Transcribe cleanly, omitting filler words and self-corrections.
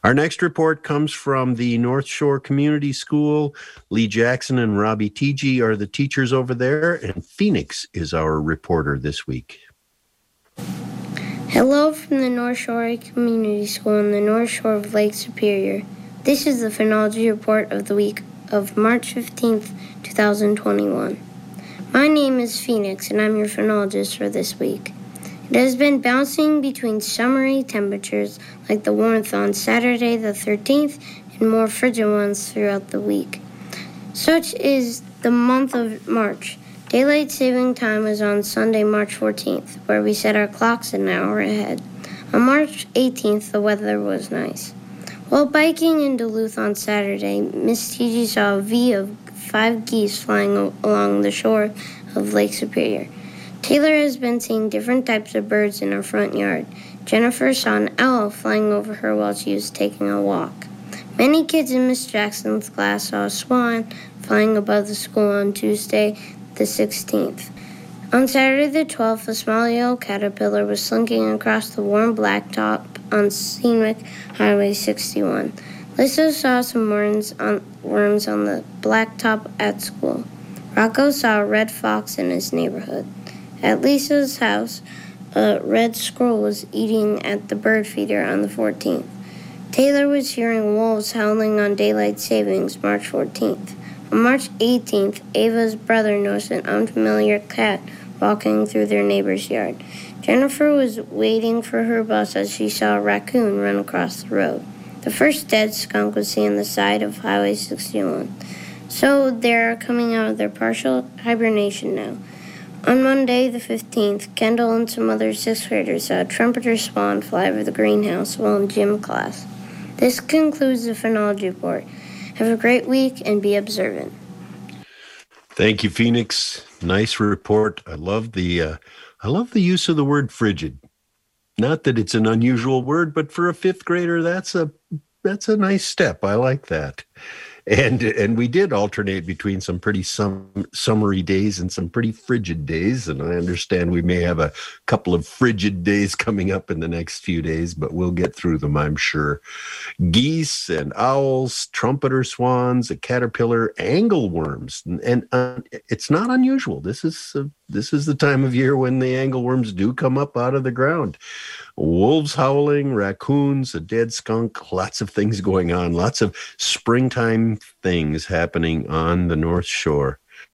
Our next report comes from the North Shore Community School. Lee Jackson and Robbie Teege are the teachers over there, and Phoenix is our reporter this week. Hello from the North Shore Community School on the North Shore of Lake Superior. This is the phenology report of the week of March 15th, 2021. My name is Phoenix, and I'm your phenologist for this week. It has been bouncing between summery temperatures like the warmth on Saturday the 13th and more frigid ones throughout the week. Such is the month of March. Daylight saving time is on Sunday, March 14th, where we set our clocks an hour ahead. On March 18th, the weather was nice. While biking in Duluth on Saturday, Miss Teege saw a V of 5 geese flying along the shore of Lake Superior. Taylor has been seeing different types of birds in her front yard. Jennifer saw an owl flying over her while she was taking a walk. Many kids in Miss Jackson's class saw a swan flying above the school on Tuesday, the 16th. On Saturday the 12th, a small yellow caterpillar was slinking across the warm blacktop on scenic Highway 61. Lisa saw some worms on the blacktop at school. Rocco saw a red fox in his neighborhood. At Lisa's house, a red squirrel was eating at the bird feeder on the 14th. Taylor was hearing wolves howling on daylight savings March 14th. On March 18th, Ava's brother noticed an unfamiliar cat walking through their neighbor's yard. Jennifer was waiting for her bus as she saw a raccoon run across the road. The first dead skunk was seen on the side of Highway 61. So they're coming out of their partial hibernation now. On Monday, the 15th, Kendall and some other 6th graders saw a trumpeter swan fly over the greenhouse while in gym class. This concludes the phenology report. Have a great week and be observant. Thank you, Phoenix. Nice report. I love the use of the word frigid. Not that it's an unusual word, but for a 5th grader, that's a nice step. I like that. And we did alternate between some pretty summery days and some pretty frigid days. And I understand we may have a couple of frigid days coming up in the next few days, but we'll get through them, I'm sure. Geese and owls, trumpeter swans, a caterpillar, angleworms. And it's not unusual. This is the time of year when the angleworms do come up out of the ground. Wolves howling, raccoons, a dead skunk, lots of things going on, lots of springtime things happening on the North Shore.